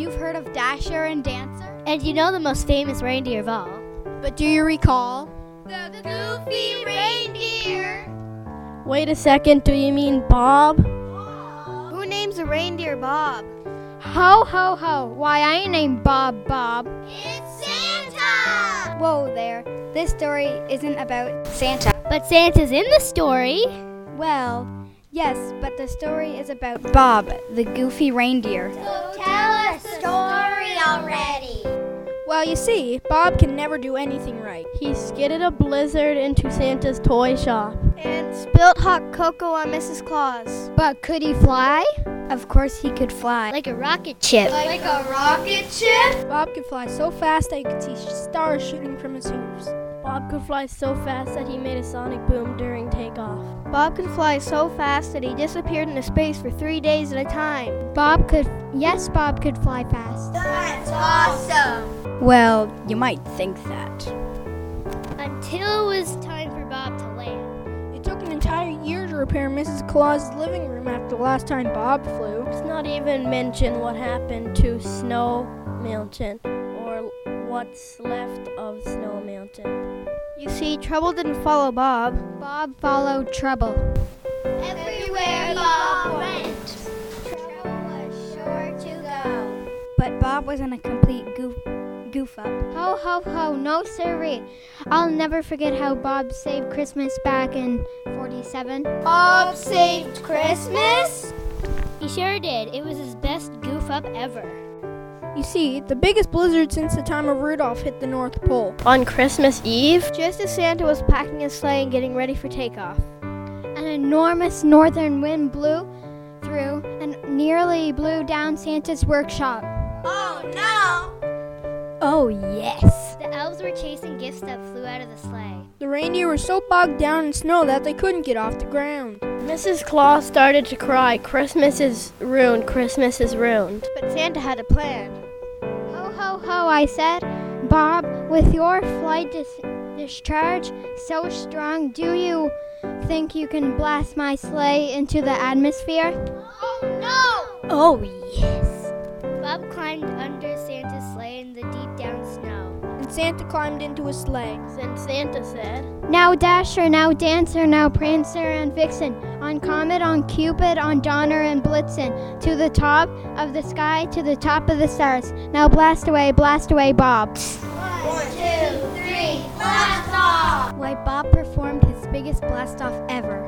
You've heard of Dasher and Dancer? And you know the most famous reindeer of all. But do you recall? The Goofy Reindeer! Wait a second, do you mean Bob? Who names a reindeer Bob? Ho, ho, ho. Why, I ain't named Bob. It's Santa! Whoa there. This story isn't about Santa. But Santa's in the story. Well, yes, but the story is about Bob, the goofy reindeer. So tell us the story already. Well, you see, Bob can never do anything right. He skidded a blizzard into Santa's toy shop. And spilt hot cocoa on Mrs. Claus. But could he fly? Of course he could fly. Like a rocket ship. Like a rocket ship? Bob could fly so fast that you could see stars shooting from his hooves. Bob could fly so fast that he made a sonic boom during takeoff. Bob could fly so fast that he disappeared into space for 3 days at a time. Bob could fly fast. That's awesome! Well, you might think that. Until it was time for Bob to land. It took an entire year to repair Mrs. Claus's living room after the last time Bob flew. Let's not even mention what happened to Snow Mountain, or what's left of Snow Mountain. You see, trouble didn't follow Bob. Bob followed trouble. Everywhere Bob went, trouble was sure to go. But Bob wasn't a complete goof up. Ho, ho, ho, no siree. I'll never forget how Bob saved Christmas back in 47. Bob saved Christmas? He sure did. It was his best goof up ever. You see, the biggest blizzard since the time of Rudolph hit the North Pole. On Christmas Eve, Just as Santa was packing his sleigh and getting ready for takeoff. An enormous northern wind blew through and nearly blew down Santa's workshop. Oh no! Oh, yes. The elves were chasing gifts that flew out of the sleigh. the reindeer were so bogged down in snow that they couldn't get off the ground. Mrs. Claus started to cry, "Christmas is ruined, Christmas is ruined." But Santa had a plan. Ho, ho, ho, I said. Bob, with your flight discharge so strong, do you think you can blast my sleigh into the atmosphere? Oh no! Oh, yes. Bob climbed under Santa's sleigh in the deep down snow. And Santa climbed into his sleigh. Then Santa said, Now Dasher, now Dancer, now Prancer and Vixen, on Comet, on Cupid, on Donner and Blitzen, to the top of the sky, to the top of the stars. Now blast away, Bob. 1, 2, 3, blast off! Why, Bob performed his biggest blast-off ever.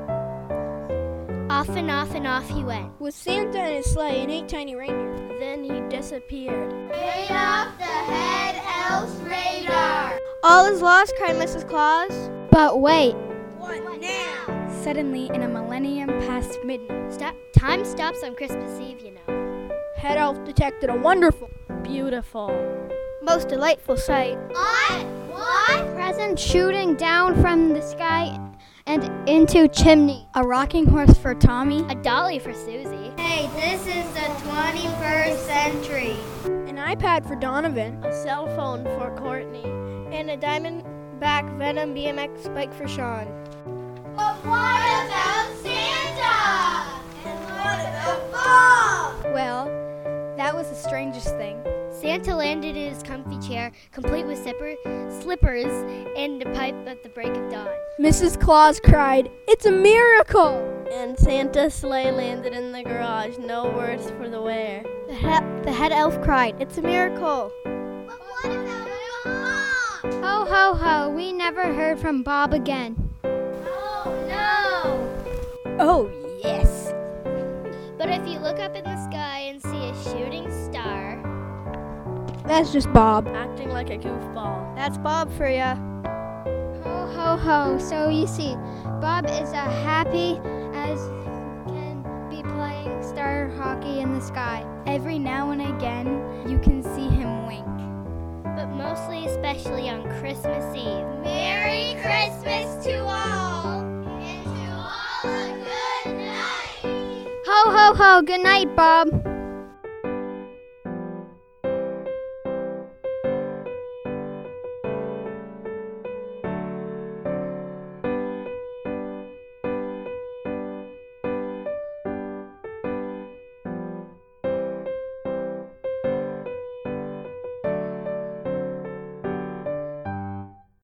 Off and off and off he went. with Santa and his sleigh and 8 tiny reindeer. Then he disappeared. Right off the head elf's radar! All is lost, cried Mrs. Claus. But wait, What now? suddenly in a millennium past midnight, Time stops on Christmas Eve, you know. Head Elf detected a wonderful, beautiful, Most delightful sight. What? present shooting down from the sky and into chimney. A rocking horse for Tommy. A dolly for Susie. Hey, this is the 21st century. an iPad for Donovan, a cell phone for Courtney. And a Diamondback Venom BMX bike for Sean. But what about Santa? And what about Bob? Well, that was the strangest thing. Santa landed in his comfy chair, complete with slippers and a pipe at the break of dawn. Mrs. Claus cried, "It's a miracle!" And Santa's sleigh landed in the garage, no worse for the wear. The head elf cried, "It's a miracle." But what about Bob? Ho, ho, ho, we never heard from Bob again. Oh no! Oh, yes. But if you look up in the sky and see a shooting star, That's just Bob, acting like a goofball. That's Bob for ya. Ho, ho, ho. So you see, Bob is as happy as can be playing star hockey in the sky. Every now and again, you can see him wink. but mostly especially on Christmas Eve. Merry Christmas to all! And to all a good night! Ho, ho, ho. Good night, Bob.